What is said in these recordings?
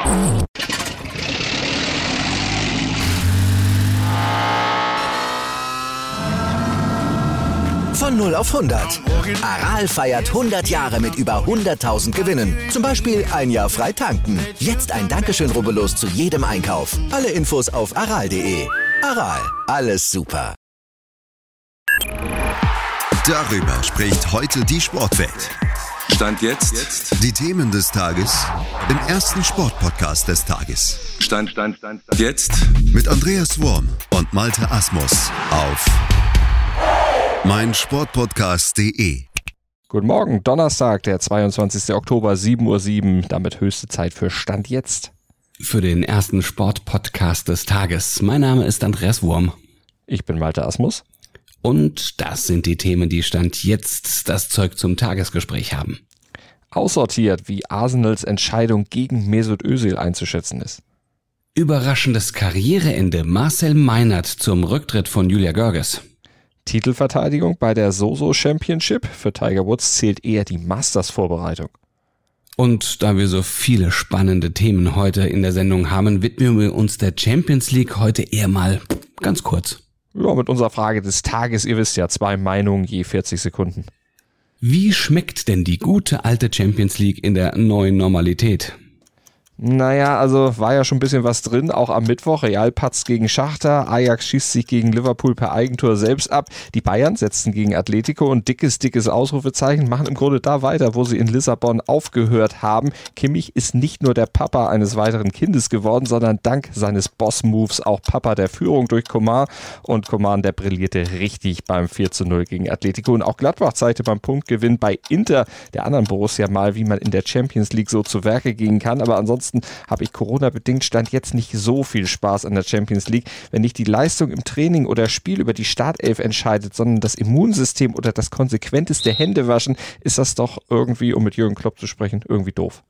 Von 0 auf 100. Aral feiert 100 Jahre mit über 100.000 Gewinnen. Zum Beispiel ein Jahr frei tanken. Jetzt ein Dankeschön, rubbellos zu jedem Einkauf. Alle Infos auf aral.de. Aral, alles super. Darüber spricht heute die Sportwelt. Stand jetzt. Die Themen des Tages im ersten Sportpodcast des Tages. Stand jetzt. Mit Andreas Worm und Malte Asmus auf meinsportpodcast.de. Guten Morgen, Donnerstag, der 22. Oktober, 7:07 Uhr, damit höchste Zeit für Stand jetzt. Für den ersten Sportpodcast des Tages. Mein Name ist Andreas Worm. Ich bin Malte Asmus. Und das sind die Themen, die Stand jetzt das Zeug zum Tagesgespräch haben. Aussortiert, wie Arsenals Entscheidung gegen Mesut Özil einzuschätzen ist. Überraschendes Karriereende. Marcel Meinert zum Rücktritt von Julia Görges. Titelverteidigung bei der Zozo Championship. Für Tiger Woods zählt eher die Masters-Vorbereitung. Und da wir so viele spannende Themen heute in der Sendung haben, widmen wir uns der Champions League heute eher mal ganz kurz. Ja, mit unserer Frage des Tages, ihr wisst ja, 2 Meinungen je 40 Sekunden. Wie schmeckt denn die gute alte Champions League in der neuen Normalität? Naja, also war ja schon ein bisschen was drin, auch am Mittwoch. Real patzt gegen Schachter, Ajax schießt sich gegen Liverpool per Eigentor selbst ab. Die Bayern setzten gegen Atletico und dickes Ausrufezeichen, machen im Grunde da weiter, wo sie in Lissabon aufgehört haben. Kimmich ist nicht nur der Papa eines weiteren Kindes geworden, sondern dank seines Boss-Moves auch Papa der Führung durch Coman. Und Coman, der brillierte richtig beim 4:0 gegen Atletico. Und auch Gladbach zeigte beim Punktgewinn bei Inter, der anderen Borussia, mal, wie man in der Champions League so zu Werke gehen kann. Aber ansonsten habe ich Corona-bedingt Stand jetzt nicht so viel Spaß an der Champions League, wenn nicht die Leistung im Training oder Spiel über die Startelf entscheidet, sondern das Immunsystem oder das konsequenteste Händewaschen, ist das doch irgendwie, um mit Jürgen Klopp zu sprechen, irgendwie doof.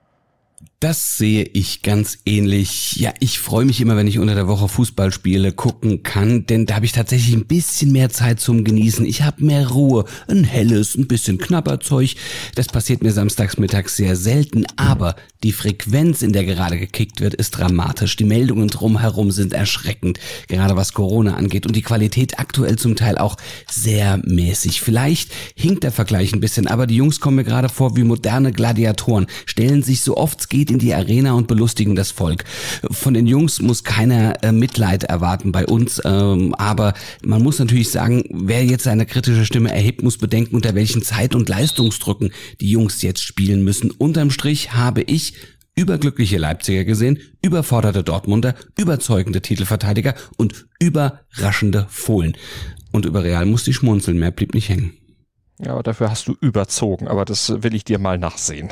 Das sehe ich ganz ähnlich. Ja, ich freue mich immer, wenn ich unter der Woche Fußballspiele gucken kann, denn da habe ich tatsächlich ein bisschen mehr Zeit zum Genießen. Ich habe mehr Ruhe, ein helles, ein bisschen Knabberzeug. Das passiert mir samstags mittags sehr selten, aber die Frequenz, in der gerade gekickt wird, ist dramatisch. Die Meldungen drumherum sind erschreckend, gerade was Corona angeht, und die Qualität aktuell zum Teil auch sehr mäßig. Vielleicht hinkt der Vergleich ein bisschen, aber die Jungs kommen mir gerade vor wie moderne Gladiatoren, stellen sich so oft es geht in die Arena und belustigen das Volk. Von den Jungs muss keiner Mitleid erwarten bei uns, aber man muss natürlich sagen, wer jetzt eine kritische Stimme erhebt, muss bedenken, unter welchen Zeit- und Leistungsdrücken die Jungs jetzt spielen müssen. Unterm Strich habe ich überglückliche Leipziger gesehen, überforderte Dortmunder, überzeugende Titelverteidiger und überraschende Fohlen. Und über Real musste ich schmunzeln, mehr blieb nicht hängen. Ja, aber dafür hast du überzogen, aber das will ich dir mal nachsehen.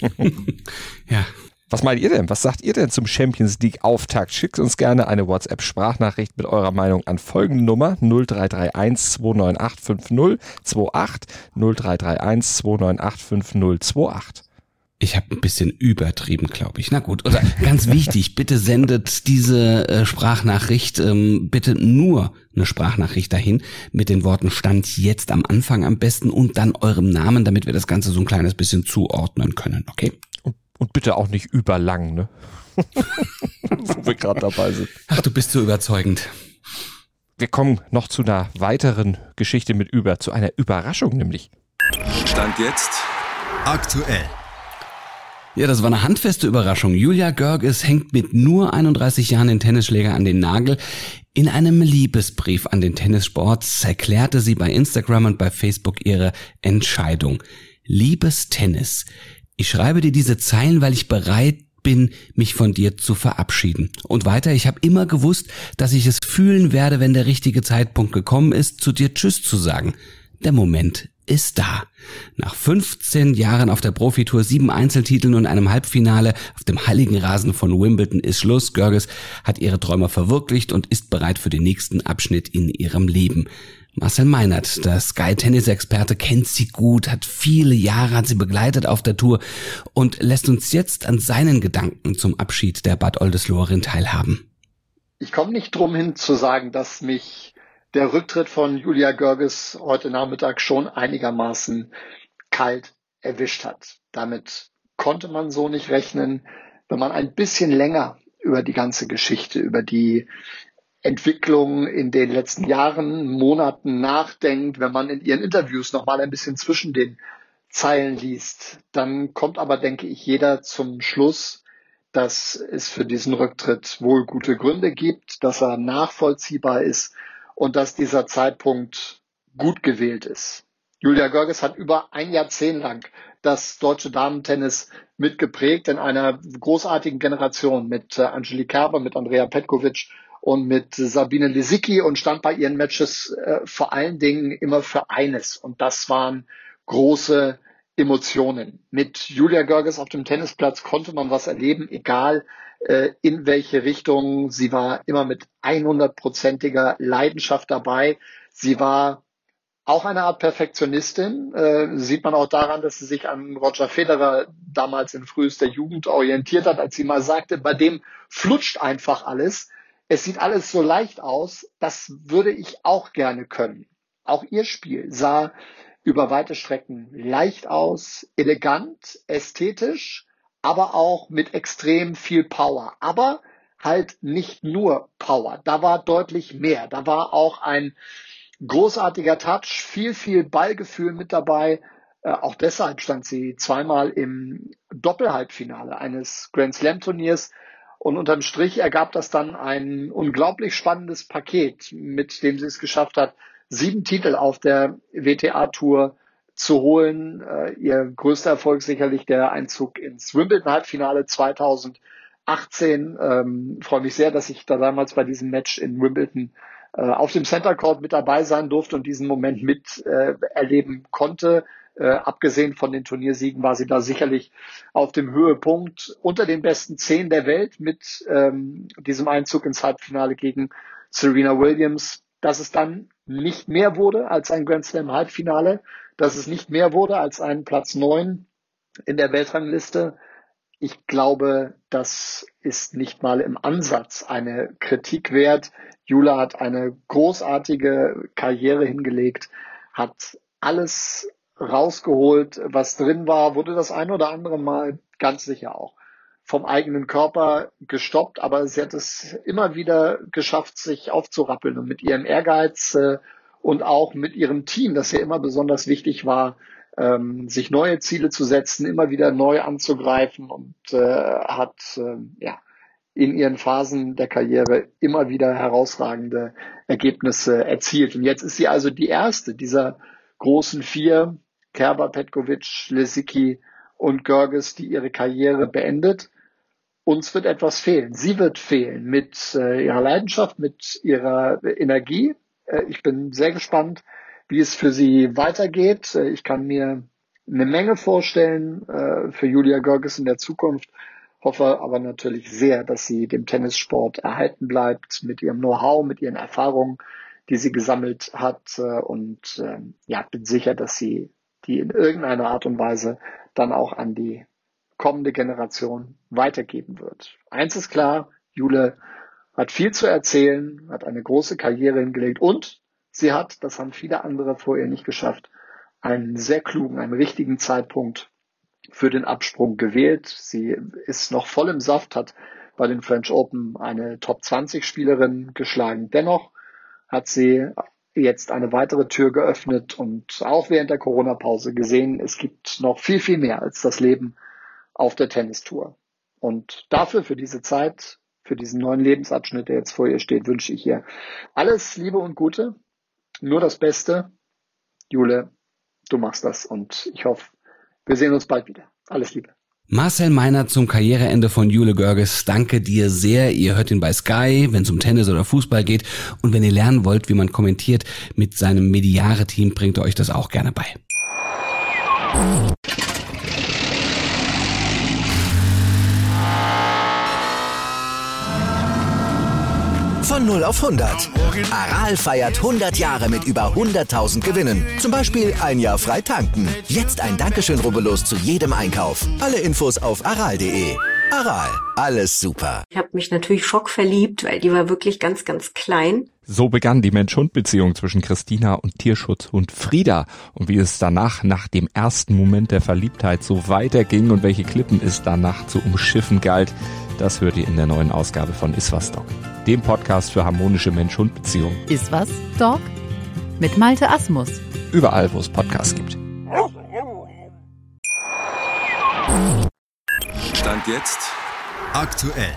Ja. Was meint ihr denn? Was sagt ihr denn zum Champions League Auftakt? Schickt uns gerne eine WhatsApp-Sprachnachricht mit eurer Meinung an folgende Nummer 0331 298 5028 0331 298 5028. Ich habe ein bisschen übertrieben, glaube ich. Na gut, oder ganz wichtig, bitte sendet diese Sprachnachricht, bitte nur eine Sprachnachricht dahin mit den Worten Stand jetzt am Anfang am besten und dann eurem Namen, damit wir das Ganze so ein kleines bisschen zuordnen können, okay? Und bitte auch nicht überlang, ne? Wo wir gerade dabei sind. Ach, du bist so überzeugend. Wir kommen noch zu einer weiteren Geschichte zu einer Überraschung nämlich. Stand jetzt. Aktuell. Ja, das war eine handfeste Überraschung. Julia Görges hängt mit nur 31 Jahren den Tennisschläger an den Nagel. In einem Liebesbrief an den Tennissport erklärte sie bei Instagram und bei Facebook ihre Entscheidung. Liebes Tennis, ich schreibe dir diese Zeilen, weil ich bereit bin, mich von dir zu verabschieden. Und weiter, ich habe immer gewusst, dass ich es fühlen werde, wenn der richtige Zeitpunkt gekommen ist, zu dir Tschüss zu sagen. Der Moment ist da. Nach 15 Jahren auf der Profitour, 7 Einzeltiteln und einem Halbfinale auf dem heiligen Rasen von Wimbledon ist Schluss. Görges hat ihre Träume verwirklicht und ist bereit für den nächsten Abschnitt in ihrem Leben. Marcel Meinert, der Sky-Tennis-Experte, kennt sie gut, hat sie begleitet auf der Tour und lässt uns jetzt an seinen Gedanken zum Abschied der Bad Oldesloerin teilhaben. Ich komme nicht drum hin zu sagen, dass mich der Rücktritt von Julia Görges heute Nachmittag schon einigermaßen kalt erwischt hat. Damit konnte man so nicht rechnen. wenn man ein bisschen länger über die ganze Geschichte, über die Entwicklung in den letzten Jahren, Monaten nachdenkt, wenn man in ihren Interviews nochmal ein bisschen zwischen den Zeilen liest, dann kommt aber, denke ich, jeder zum Schluss, dass es für diesen Rücktritt wohl gute Gründe gibt, dass er nachvollziehbar ist und dass dieser Zeitpunkt gut gewählt ist. Julia Görges hat über ein Jahrzehnt lang das deutsche Damentennis mitgeprägt in einer großartigen Generation mit Angelique Kerber, mit Andrea Petkovic und mit Sabine Lisicki und stand bei ihren Matches vor allen Dingen immer für eines. Und das waren große Emotionen. Mit Julia Görges auf dem Tennisplatz konnte man was erleben, egal in welche Richtung. Sie war immer mit 100%iger Leidenschaft dabei. Sie war auch eine Art Perfektionistin, sieht man auch daran, dass sie sich an Roger Federer damals in frühester Jugend orientiert hat, als sie mal sagte, bei dem flutscht einfach alles. Es sieht alles so leicht aus, das würde ich auch gerne können. Auch ihr Spiel sah über weite Strecken leicht aus, elegant, ästhetisch, aber auch mit extrem viel Power. Aber halt nicht nur Power, da war deutlich mehr. Da war auch ein großartiger Touch, viel Ballgefühl mit dabei. Auch deshalb stand sie zweimal im Doppelhalbfinale eines Grand Slam Turniers. Und unterm Strich ergab das dann ein unglaublich spannendes Paket, mit dem sie es geschafft hat, 7 Titel auf der WTA-Tour zu holen. Ihr größter Erfolg sicherlich der Einzug ins Wimbledon-Halbfinale 2018. Freue mich sehr, dass ich da damals bei diesem Match in Wimbledon auf dem Center Court mit dabei sein durfte und diesen Moment mit erleben konnte. Abgesehen von den Turniersiegen war sie da sicherlich auf dem Höhepunkt unter den besten 10 der Welt mit diesem Einzug ins Halbfinale gegen Serena Williams. Dass es dann nicht mehr wurde als ein Grand Slam Halbfinale, dass es nicht mehr wurde als ein Platz 9 in der Weltrangliste. Ich glaube, das ist nicht mal im Ansatz eine Kritik wert. Jula hat eine großartige Karriere hingelegt, hat alles rausgeholt, was drin war, wurde das ein oder andere Mal ganz sicher auch vom eigenen Körper gestoppt, aber sie hat es immer wieder geschafft, sich aufzurappeln und mit ihrem Ehrgeiz und auch mit ihrem Team, das ja immer besonders wichtig war, sich neue Ziele zu setzen, immer wieder neu anzugreifen und hat in ihren Phasen der Karriere immer wieder herausragende Ergebnisse erzielt. Und jetzt ist sie also die erste dieser großen 4, Kerber, Petkovic, Lisicki und Görges, die ihre Karriere beendet. Uns wird etwas fehlen. Sie wird fehlen mit ihrer Leidenschaft, mit ihrer Energie. Ich bin sehr gespannt, wie es für sie weitergeht. Ich kann mir eine Menge vorstellen für Julia Görges in der Zukunft. Hoffe aber natürlich sehr, dass sie dem Tennissport erhalten bleibt mit ihrem Know-how, mit ihren Erfahrungen, die sie gesammelt hat. Und bin sicher, dass sie die in irgendeiner Art und Weise dann auch an die kommende Generation weitergeben wird. Eins ist klar, Jule hat viel zu erzählen, hat eine große Karriere hingelegt und sie hat, das haben viele andere vor ihr nicht geschafft, einen sehr klugen, einen richtigen Zeitpunkt für den Absprung gewählt. Sie ist noch voll im Saft, hat bei den French Open eine Top-20-Spielerin geschlagen. Dennoch hat sie jetzt eine weitere Tür geöffnet und auch während der Corona-Pause gesehen, es gibt noch viel mehr als das Leben auf der Tennistour. Und dafür, für diese Zeit, für diesen neuen Lebensabschnitt, der jetzt vor ihr steht, wünsche ich ihr alles Liebe und Gute, nur das Beste. Jule, du machst das und ich hoffe, wir sehen uns bald wieder. Alles Liebe. Marcel Meinert zum Karriereende von Jule Görges. Danke dir sehr. Ihr hört ihn bei Sky, wenn es um Tennis oder Fußball geht. Und wenn ihr lernen wollt, wie man kommentiert mit seinem Mediare-Team, bringt er euch das auch gerne bei. Von 0 auf 100. Aral feiert 100 Jahre mit über 100.000 Gewinnen. Zum Beispiel ein Jahr frei tanken. Jetzt ein Dankeschön, rubbellos zu jedem Einkauf. Alle Infos auf aral.de. Aral, alles super. Ich habe mich natürlich schockverliebt, weil die war wirklich ganz, ganz klein. So begann die Mensch-Hund-Beziehung zwischen Christina und Tierschutzhund Frieda. Und wie es danach, nach dem ersten Moment der Verliebtheit, so weiterging und welche Klippen es danach zu umschiffen galt, das hört ihr in der neuen Ausgabe von Iswas Dog, dem Podcast für harmonische Mensch-Hund-Beziehungen. Iswas Dog mit Malte Asmus. Überall, wo es Podcasts gibt. Stand jetzt Aktuell.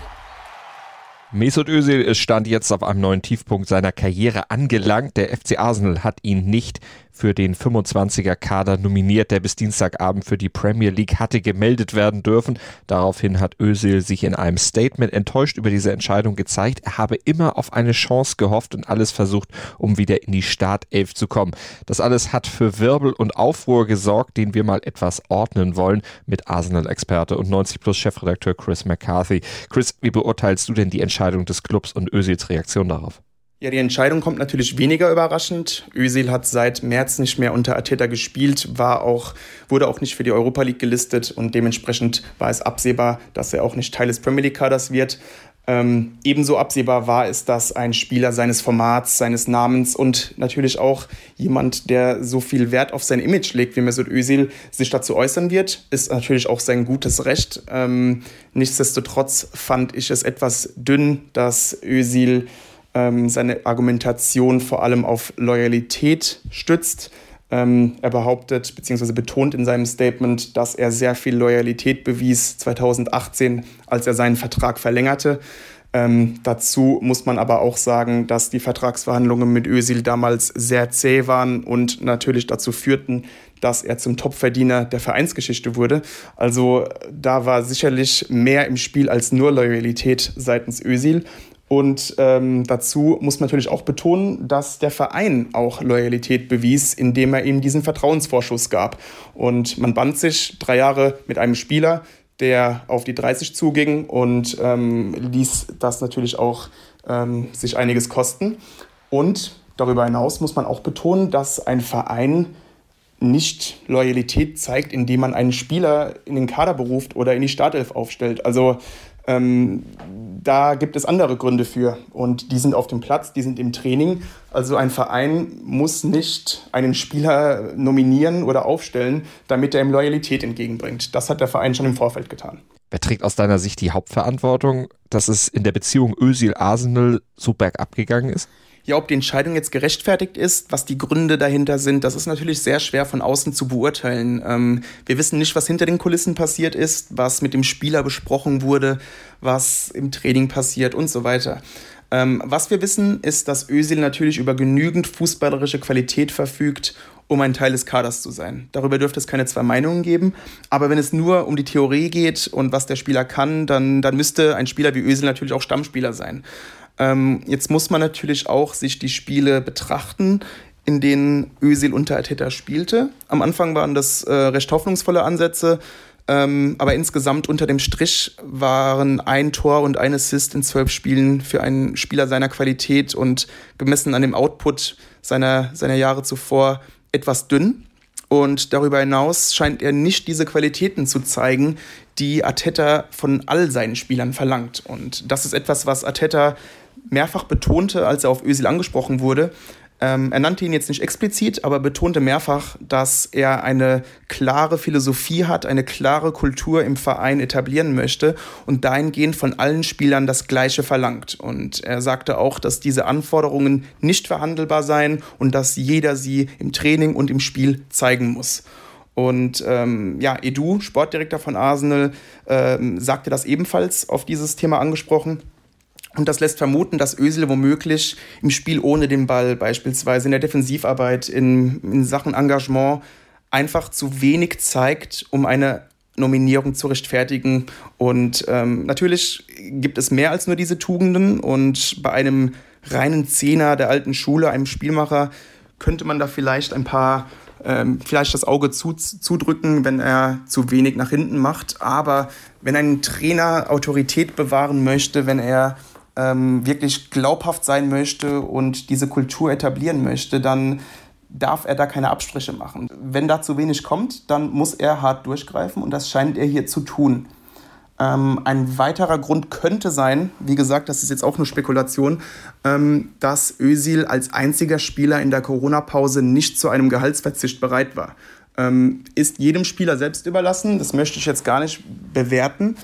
Mesut Özil ist Stand jetzt auf einem neuen Tiefpunkt seiner Karriere angelangt. Der FC Arsenal hat ihn nicht für den 25er-Kader nominiert, der bis Dienstagabend für die Premier League hatte gemeldet werden dürfen. Daraufhin hat Özil sich in einem Statement enttäuscht über diese Entscheidung gezeigt. Er habe immer auf eine Chance gehofft und alles versucht, um wieder in die Startelf zu kommen. Das alles hat für Wirbel und Aufruhr gesorgt, den wir mal etwas ordnen wollen mit Arsenal-Experte und 90+-Chefredakteur Chris McCarthy. Chris, wie beurteilst du denn die Entscheidung des Clubs und Özils Reaktion darauf? Ja, die Entscheidung kommt natürlich weniger überraschend. Özil hat seit März nicht mehr unter Arteta gespielt, wurde auch nicht für die Europa League gelistet und dementsprechend war es absehbar, dass er auch nicht Teil des Premier League Kaders wird. Ebenso absehbar war es, dass ein Spieler seines Formats, seines Namens und natürlich auch jemand, der so viel Wert auf sein Image legt wie Mesut Özil, sich dazu äußern wird, ist natürlich auch sein gutes Recht. Nichtsdestotrotz fand ich es etwas dünn, dass Özil seine Argumentation vor allem auf Loyalität stützt. Er behauptet bzw. betont in seinem Statement, dass er sehr viel Loyalität bewies 2018, als er seinen Vertrag verlängerte. Dazu muss man aber auch sagen, dass die Vertragsverhandlungen mit Özil damals sehr zäh waren und natürlich dazu führten, dass er zum Topverdiener der Vereinsgeschichte wurde. Also da war sicherlich mehr im Spiel als nur Loyalität seitens Özil. Und dazu muss man natürlich auch betonen, dass der Verein auch Loyalität bewies, indem er ihm diesen Vertrauensvorschuss gab. Und man band sich 3 Jahre mit einem Spieler, der auf die 30 zuging und ließ das natürlich auch sich einiges kosten. Und darüber hinaus muss man auch betonen, dass ein Verein nicht Loyalität zeigt, indem man einen Spieler in den Kader beruft oder in die Startelf aufstellt. Also da gibt es andere Gründe für und die sind auf dem Platz, die sind im Training. Also ein Verein muss nicht einen Spieler nominieren oder aufstellen, damit er ihm Loyalität entgegenbringt. Das hat der Verein schon im Vorfeld getan. Wer trägt aus deiner Sicht die Hauptverantwortung, dass es in der Beziehung Özil-Arsenal so bergab gegangen ist? Ja, ob die Entscheidung jetzt gerechtfertigt ist, was die Gründe dahinter sind, das ist natürlich sehr schwer von außen zu beurteilen. Wir wissen nicht, was hinter den Kulissen passiert ist, was mit dem Spieler besprochen wurde, was im Training passiert und so weiter. Was wir wissen, ist, dass Özil natürlich über genügend fußballerische Qualität verfügt, um ein Teil des Kaders zu sein. Darüber dürfte es keine 2 Meinungen geben. Aber wenn es nur um die Theorie geht und was der Spieler kann, dann müsste ein Spieler wie Özil natürlich auch Stammspieler sein. Jetzt muss man natürlich auch sich die Spiele betrachten, in denen Özil unter Arteta spielte. Am Anfang waren das recht hoffnungsvolle Ansätze, aber insgesamt unter dem Strich waren 1 Tor und 1 Assist in 12 Spielen für einen Spieler seiner Qualität und gemessen an dem Output seiner Jahre zuvor etwas dünn. Und darüber hinaus scheint er nicht diese Qualitäten zu zeigen, die Arteta von all seinen Spielern verlangt. Und das ist etwas, was Arteta mehrfach betonte, als er auf Özil angesprochen wurde. Er nannte ihn jetzt nicht explizit, aber betonte mehrfach, dass er eine klare Philosophie hat, eine klare Kultur im Verein etablieren möchte und dahingehend von allen Spielern das Gleiche verlangt. Und er sagte auch, dass diese Anforderungen nicht verhandelbar seien und dass jeder sie im Training und im Spiel zeigen muss. Und Edu, Sportdirektor von Arsenal, sagte das ebenfalls auf dieses Thema angesprochen. Und das lässt vermuten, dass Özil womöglich im Spiel ohne den Ball, beispielsweise in der Defensivarbeit, in Sachen Engagement, einfach zu wenig zeigt, um eine Nominierung zu rechtfertigen. Und natürlich gibt es mehr als nur diese Tugenden. Und bei einem reinen Zehner der alten Schule, einem Spielmacher, könnte man da vielleicht vielleicht das Auge zudrücken, wenn er zu wenig nach hinten macht. Aber wenn ein Trainer Autorität bewahren möchte, wenn er wirklich glaubhaft sein möchte und diese Kultur etablieren möchte, dann darf er da keine Abstriche machen. Wenn da zu wenig kommt, dann muss er hart durchgreifen und das scheint er hier zu tun. Ein weiterer Grund könnte sein, wie gesagt, das ist jetzt auch nur Spekulation, dass Özil als einziger Spieler in der Corona-Pause nicht zu einem Gehaltsverzicht bereit war. Ist jedem Spieler selbst überlassen, das möchte ich jetzt gar nicht bewerten,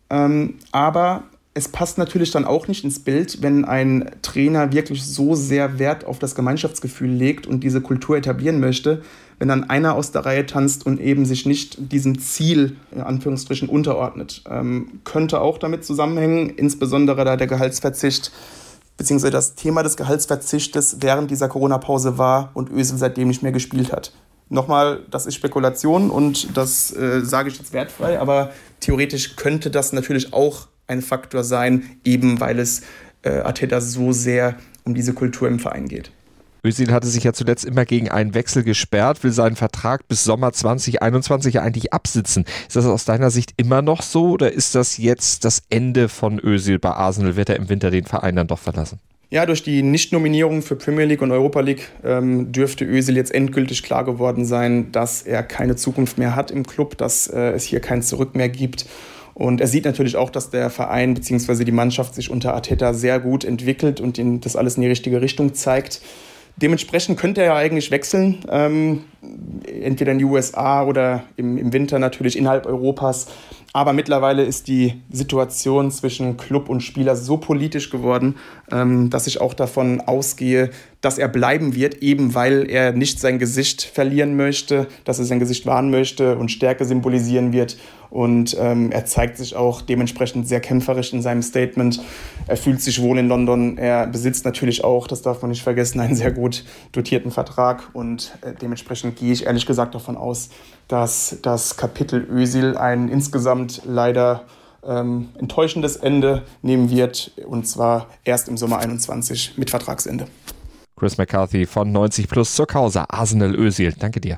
aber es passt natürlich dann auch nicht ins Bild, wenn ein Trainer wirklich so sehr Wert auf das Gemeinschaftsgefühl legt und diese Kultur etablieren möchte, wenn dann einer aus der Reihe tanzt und eben sich nicht diesem Ziel, in Anführungsstrichen, unterordnet. Könnte auch damit zusammenhängen, insbesondere da der Gehaltsverzicht bzw. das Thema des Gehaltsverzichtes während dieser Corona-Pause war und Özil seitdem nicht mehr gespielt hat. Nochmal, das ist Spekulation und das sage ich jetzt wertfrei, aber theoretisch könnte das natürlich auch ein Faktor sein, eben weil es Arteta so sehr um diese Kultur im Verein geht. Özil hatte sich ja zuletzt immer gegen einen Wechsel gesperrt, will seinen Vertrag bis Sommer 2021 ja eigentlich absitzen. Ist das aus deiner Sicht immer noch so oder ist das jetzt das Ende von Özil bei Arsenal? Wird er im Winter den Verein dann doch verlassen? Ja, durch die Nichtnominierung für Premier League und Europa League dürfte Özil jetzt endgültig klar geworden sein, dass er keine Zukunft mehr hat im Club, dass es hier kein Zurück mehr gibt. Und er sieht natürlich auch, dass der Verein bzw. die Mannschaft sich unter Arteta sehr gut entwickelt und ihm das alles in die richtige Richtung zeigt. Dementsprechend könnte er ja eigentlich wechseln, entweder in die USA oder im Winter natürlich innerhalb Europas. Aber mittlerweile ist die Situation zwischen Club und Spieler so politisch geworden, dass ich auch davon ausgehe, dass er bleiben wird, eben weil er nicht sein Gesicht verlieren möchte, dass er sein Gesicht wahren möchte und Stärke symbolisieren wird. Und er zeigt sich auch dementsprechend sehr kämpferisch in seinem Statement. Er fühlt sich wohl in London. Er besitzt natürlich auch, das darf man nicht vergessen, einen sehr gut dotierten Vertrag. Und dementsprechend gehe ich ehrlich gesagt davon aus, dass das Kapitel Özil ein insgesamt leider enttäuschendes Ende nehmen wird. Und zwar erst im Sommer 21 mit Vertragsende. Chris McCarthy von 90 Plus zur Causa Arsenal Özil. Danke dir.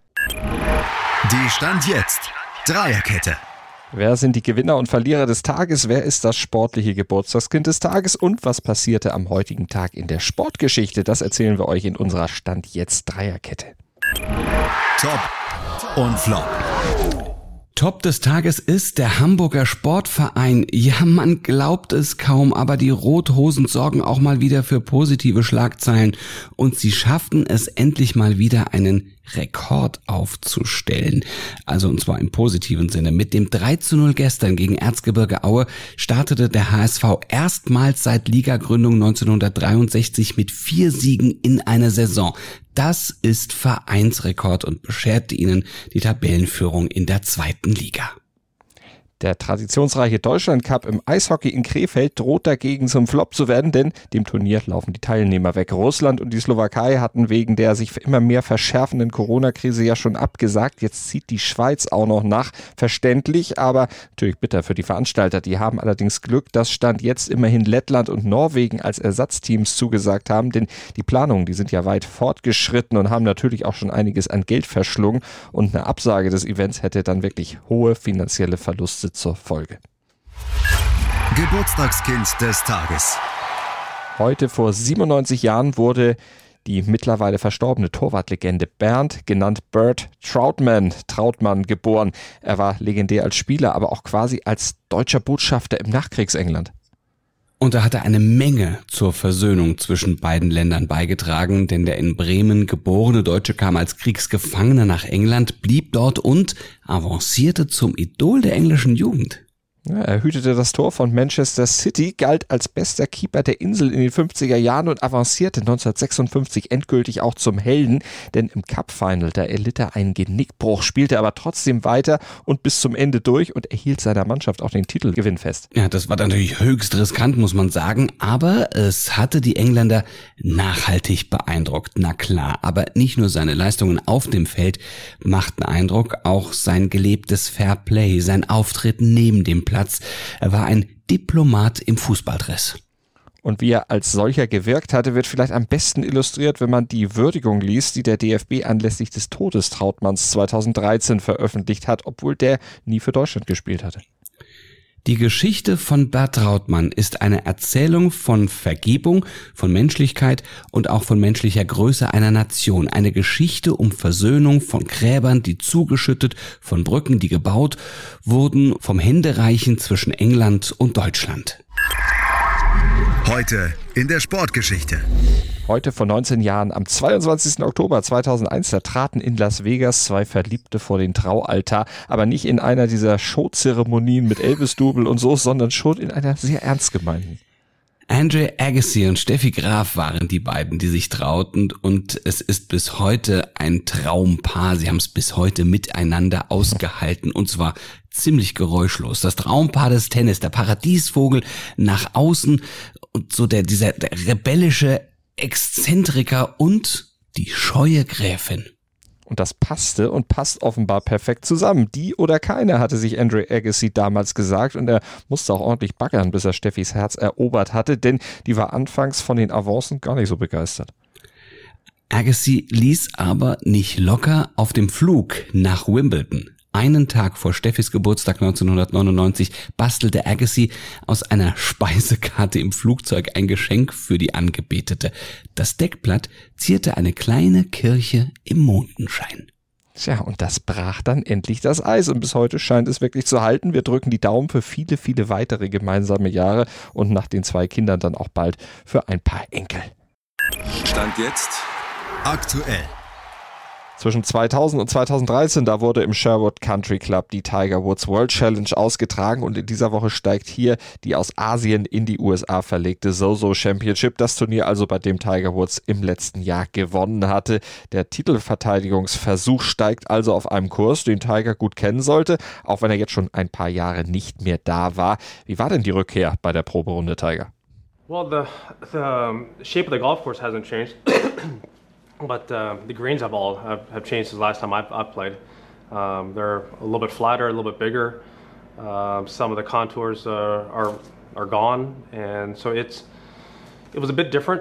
Die Stand jetzt Dreierkette. Wer sind die Gewinner und Verlierer des Tages? Wer ist das sportliche Geburtstagskind des Tages? Und was passierte am heutigen Tag in der Sportgeschichte? Das erzählen wir euch in unserer Stand jetzt Dreierkette. Top und Flop. Top des Tages ist der Hamburger Sportverein. Ja, man glaubt es kaum, aber die Rothosen sorgen auch mal wieder für positive Schlagzeilen. Und sie schafften es endlich mal wieder, einen Rekord aufzustellen. Also und zwar im positiven Sinne. Mit dem 3:0 gestern gegen Erzgebirge Aue startete der HSV erstmals seit Ligagründung 1963 mit 4 Siegen in einer Saison. Das ist Vereinsrekord und bescherte ihnen die Tabellenführung in der 2. Liga. Der traditionsreiche Deutschland-Cup im Eishockey in Krefeld droht dagegen zum Flop zu werden, denn dem Turnier laufen die Teilnehmer weg. Russland und die Slowakei hatten wegen der sich immer mehr verschärfenden Corona-Krise ja schon abgesagt. Jetzt zieht die Schweiz auch noch nach. Verständlich, aber natürlich bitter für die Veranstalter. Die haben allerdings Glück, dass Stand jetzt immerhin Lettland und Norwegen als Ersatzteams zugesagt haben, denn die Planungen, die sind ja weit fortgeschritten und haben natürlich auch schon einiges an Geld verschlungen und eine Absage des Events hätte dann wirklich hohe finanzielle Verluste zur Folge. Geburtstagskind des Tages. Heute vor 97 Jahren wurde die mittlerweile verstorbene Torwartlegende Bernd, genannt Bert Trautmann, geboren. Er war legendär als Spieler, aber auch quasi als deutscher Botschafter im Nachkriegsengland. Und er hatte eine Menge zur Versöhnung zwischen beiden Ländern beigetragen, denn der in Bremen geborene Deutsche kam als Kriegsgefangener nach England, blieb dort und avancierte zum Idol der englischen Jugend. Ja, er hütete das Tor von Manchester City, galt als bester Keeper der Insel in den 50er Jahren und avancierte 1956 endgültig auch zum Helden, denn im Cup-Final, da erlitt er einen Genickbruch, spielte aber trotzdem weiter und bis zum Ende durch und erhielt seiner Mannschaft auch den Titelgewinn fest. Ja, das war natürlich höchst riskant, muss man sagen, aber es hatte die Engländer nachhaltig beeindruckt. Na klar, aber nicht nur seine Leistungen auf dem Feld machten Eindruck, auch sein gelebtes Fairplay, sein Auftreten neben dem Platz. Er war ein Diplomat im Fußballdress. Und wie er als solcher gewirkt hatte, wird vielleicht am besten illustriert, wenn man die Würdigung liest, die der DFB anlässlich des Todes Trautmanns 2013 veröffentlicht hat, obwohl der nie für Deutschland gespielt hatte. Die Geschichte von Bert Trautmann ist eine Erzählung von Vergebung, von Menschlichkeit und auch von menschlicher Größe einer Nation. Eine Geschichte um Versöhnung von Gräbern, die zugeschüttet, von Brücken, die gebaut wurden, vom Händereichen zwischen England und Deutschland. Heute in der Sportgeschichte. Heute vor 19 Jahren, am 22. Oktober 2001, da traten in Las Vegas zwei Verliebte vor den Traualtar, aber nicht in einer dieser Showzeremonien mit Elvis-Double und so, sondern schon in einer sehr ernst gemeinten. Andre Agassi und Steffi Graf waren die beiden, die sich trauten, und es ist bis heute ein Traumpaar. Sie haben es bis heute miteinander ausgehalten, und zwar ziemlich geräuschlos. Das Traumpaar des Tennis, der Paradiesvogel nach außen und so dieser rebellische Exzentriker und die scheue Gräfin. Und das passte und passt offenbar perfekt zusammen. Die oder keine, hatte sich Andre Agassi damals gesagt, und er musste auch ordentlich baggern, bis er Steffis Herz erobert hatte, denn die war anfangs von den Avancen gar nicht so begeistert. Agassi ließ aber nicht locker. Auf dem Flug nach Wimbledon, einen Tag vor Steffis Geburtstag 1999, bastelte Agassi aus einer Speisekarte im Flugzeug ein Geschenk für die Angebetete. Das Deckblatt zierte eine kleine Kirche im Mondenschein. Tja, und das brach dann endlich das Eis, und bis heute scheint es wirklich zu halten. Wir drücken die Daumen für viele, viele weitere gemeinsame Jahre und nach den 2 Kindern dann auch bald für ein paar Enkel. Stand jetzt Aktuell. Zwischen 2000 und 2013, da wurde im Sherwood Country Club die Tiger Woods World Challenge ausgetragen, und in dieser Woche steigt hier die aus Asien in die USA verlegte Zozo Championship, das Turnier also, bei dem Tiger Woods im letzten Jahr gewonnen hatte. Der Titelverteidigungsversuch steigt also auf einem Kurs, den Tiger gut kennen sollte, auch wenn er jetzt schon ein paar Jahre nicht mehr da war. Wie war denn die Rückkehr bei der Proberunde, Tiger? Well, the shape of the golf course hasn't changed. But the greens have changed since the last time I've played. They're a little bit flatter, a little bit bigger. Some of the contours are gone, and so it was a bit different.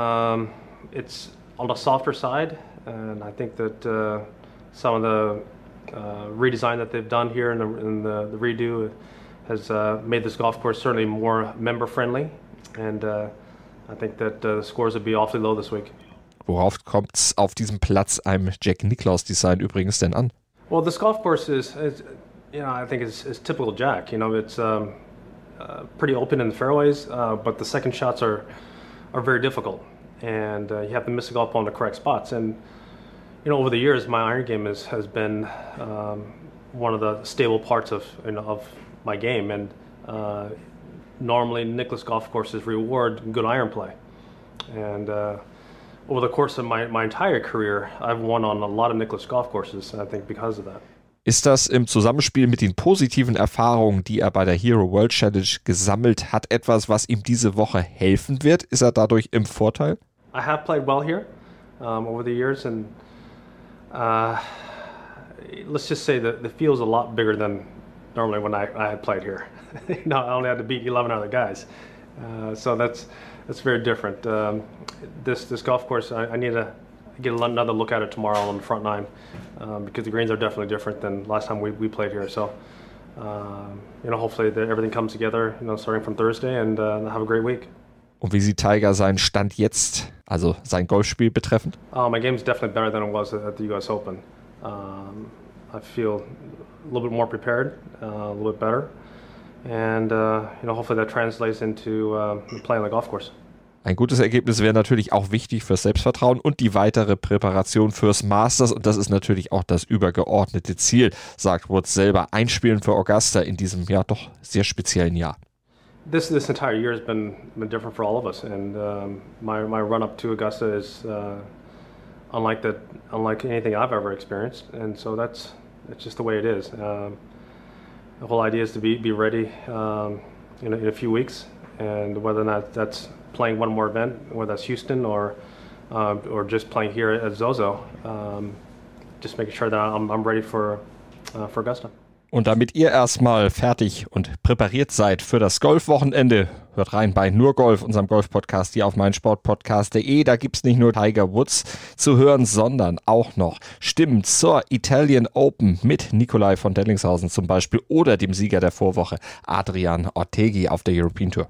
It's on the softer side, and I think that some of the redesign that they've done here in the redo has made this golf course certainly more member friendly, and I think that the scores would be awfully low this week. Worauf kommt's auf diesem Platz, einem Jack Nicklaus Design übrigens, denn an? Well, this golf course is I think is typical Jack. It's pretty open in the fairways, but the second shots are very difficult, and you have to miss the golf ball in the correct spots. And over the years, my iron game has been one of the stable parts of my game, and normally Nicklaus golf courses reward good iron play, and over the course of my entire career, I've won on a lot of Nicklaus golf courses, I think because of that. Ist das im Zusammenspiel mit den positiven Erfahrungen, die er bei der Hero World Challenge gesammelt hat, etwas, was ihm diese Woche helfen wird? Ist er dadurch im Vorteil? I have played well here over the years, and let's just say that the field's a lot bigger than normally when I had played here. I only had to beat 11 other guys, so that's very different. This golf course, I need to get another look at it tomorrow on the front nine, because the greens are definitely different than last time we played here. So, hopefully everything comes together, starting from Thursday, and have a great week. Und wie sieht Tiger seinen Stand jetzt, also sein Golfspiel betreffend? My game is definitely better than it was at the US Open. I feel a little bit more prepared, a little bit better. And hopefully that translates into playing the golf course. Ein gutes Ergebnis wäre natürlich auch wichtig fürs Selbstvertrauen und die weitere Präparation fürs Masters, und das ist natürlich auch das übergeordnete Ziel, sagt Woods selber. Einspielen für Augusta in diesem ja doch sehr speziellen Jahr. This entire year has been different for all of us, and my run up to Augusta is unlike anything I've ever experienced, and so it's just the way it is. The whole idea is to be ready in a few weeks, and whether or not that's playing one more event, whether that's Houston or just playing here at Zozo, just making sure that I'm ready for Augusta. Und damit ihr erstmal fertig und präpariert seid für das Golfwochenende, hört rein bei Nur Golf, unserem Golf-Podcast hier auf meinsportpodcast.de. Da gibt's nicht nur Tiger Woods zu hören, sondern auch noch Stimmen zur Italian Open mit Nikolai von Dellingshausen zum Beispiel oder dem Sieger der Vorwoche Adrian Ortegui auf der European Tour.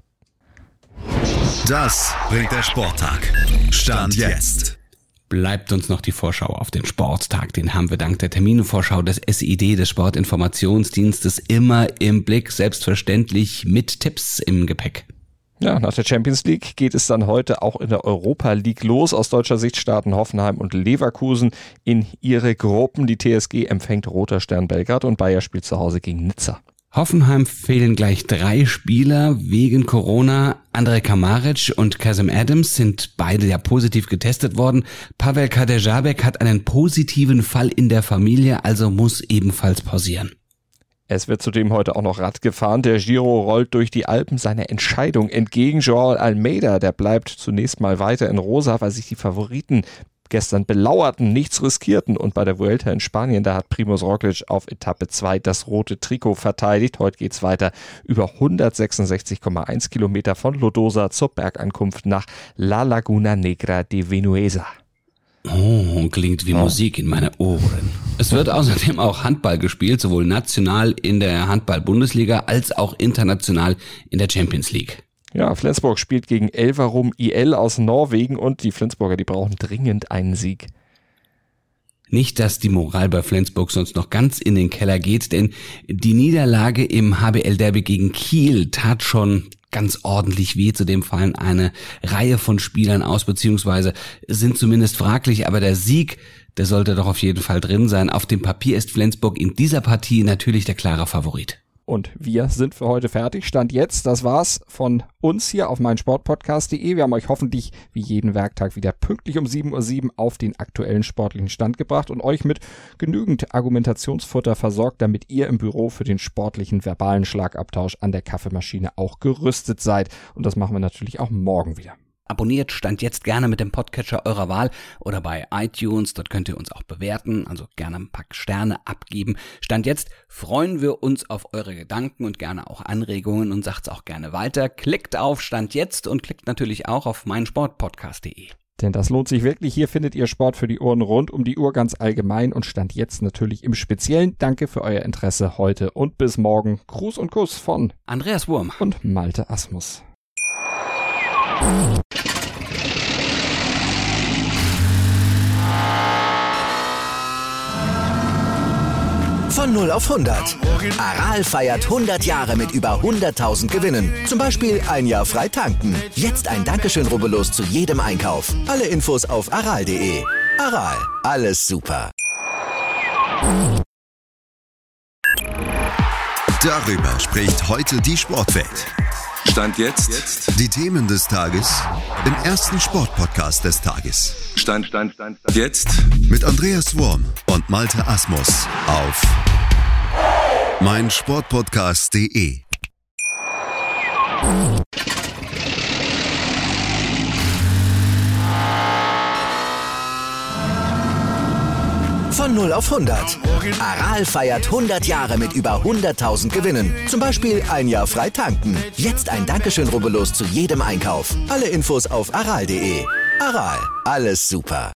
Das bringt der Sporttag. Stand jetzt. Bleibt uns noch die Vorschau auf den Sporttag. Den haben wir dank der Terminevorschau des SID, des Sportinformationsdienstes, immer im Blick. Selbstverständlich mit Tipps im Gepäck. Ja, nach der Champions League geht es dann heute auch in der Europa League los. Aus deutscher Sicht starten Hoffenheim und Leverkusen in ihre Gruppen. Die TSG empfängt Roter Stern Belgrad und Bayer spielt zu Hause gegen Nizza. Hoffenheim fehlen gleich 3 Spieler wegen Corona. Andrej Kramaric und Kazim Adams sind beide ja positiv getestet worden. Pavel Kaderabek hat einen positiven Fall in der Familie, also muss ebenfalls pausieren. Es wird zudem heute auch noch Rad gefahren. Der Giro rollt durch die Alpen seiner Entscheidung entgegen. Joao Almeida, der bleibt zunächst mal weiter in Rosa, weil sich die Favoriten gestern belauerten, nichts riskierten und bei der Vuelta in Spanien, da hat Primož Roglič auf Etappe 2 das rote Trikot verteidigt. Heute geht's weiter über 166,1 Kilometer von Lodosa zur Bergankunft nach La Laguna Negra de Venuesa. Oh, klingt wie Musik in meine Ohren. Es wird außerdem auch Handball gespielt, sowohl national in der Handball-Bundesliga als auch international in der Champions League. Ja, Flensburg spielt gegen Elverum IL aus Norwegen und die Flensburger, die brauchen dringend einen Sieg. Nicht, dass die Moral bei Flensburg sonst noch ganz in den Keller geht, denn die Niederlage im HBL-Derby gegen Kiel tat schon ganz ordentlich weh. Zudem fallen eine Reihe von Spielern aus, beziehungsweise sind zumindest fraglich, aber der Sieg, der sollte doch auf jeden Fall drin sein. Auf dem Papier ist Flensburg in dieser Partie natürlich der klare Favorit. Und wir sind für heute fertig. Stand jetzt, das war's von uns hier auf meinsportpodcast.de. Wir haben euch hoffentlich wie jeden Werktag wieder pünktlich um 7:07 Uhr auf den aktuellen sportlichen Stand gebracht und euch mit genügend Argumentationsfutter versorgt, damit ihr im Büro für den sportlichen verbalen Schlagabtausch an der Kaffeemaschine auch gerüstet seid. Und das machen wir natürlich auch morgen wieder. Abonniert Stand jetzt gerne mit dem Podcatcher eurer Wahl oder bei iTunes, dort könnt ihr uns auch bewerten, also gerne ein paar Sterne abgeben. Stand jetzt freuen wir uns auf eure Gedanken und gerne auch Anregungen und sagt's auch gerne weiter. Klickt auf Stand jetzt und klickt natürlich auch auf meinsportpodcast.de. Denn das lohnt sich wirklich. Hier findet ihr Sport für die Ohren rund um die Uhr ganz allgemein und Stand jetzt natürlich im Speziellen. Danke für euer Interesse heute und bis morgen. Gruß und Kuss von Andreas Wurm und Malte Asmus. Von 0 auf 100. Aral feiert 100 Jahre mit über 100.000 Gewinnen. Zum Beispiel ein Jahr frei tanken. Jetzt ein Dankeschön, rubbellos zu jedem Einkauf. Alle Infos auf aral.de. Aral, alles super. Darüber spricht heute die Sportwelt. Stand jetzt. Die Themen des Tages im ersten Sportpodcast des Tages. Stand jetzt. Mit Andreas Wurm und Malte Asmus auf meinsportpodcast.de. Von 0 auf 100. Aral feiert 100 Jahre mit über 100.000 Gewinnen. Zum Beispiel ein Jahr frei tanken. Jetzt ein Dankeschön, rubbellos zu jedem Einkauf. Alle Infos auf aral.de. Aral, alles super.